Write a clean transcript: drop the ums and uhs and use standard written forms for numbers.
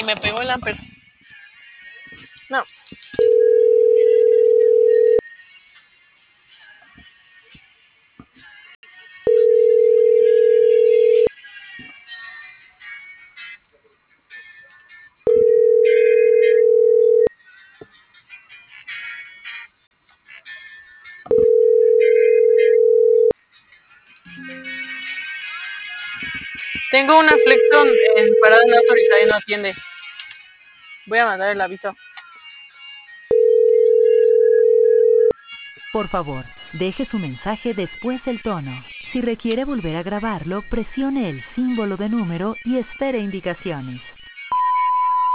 me pegó el Amper. No. Tengo una Flexon en parada no autorizada y no atiende. Voy a mandar el aviso. Por favor, deje su mensaje después del tono. Si requiere volver a grabarlo, presione el símbolo de número y espere indicaciones.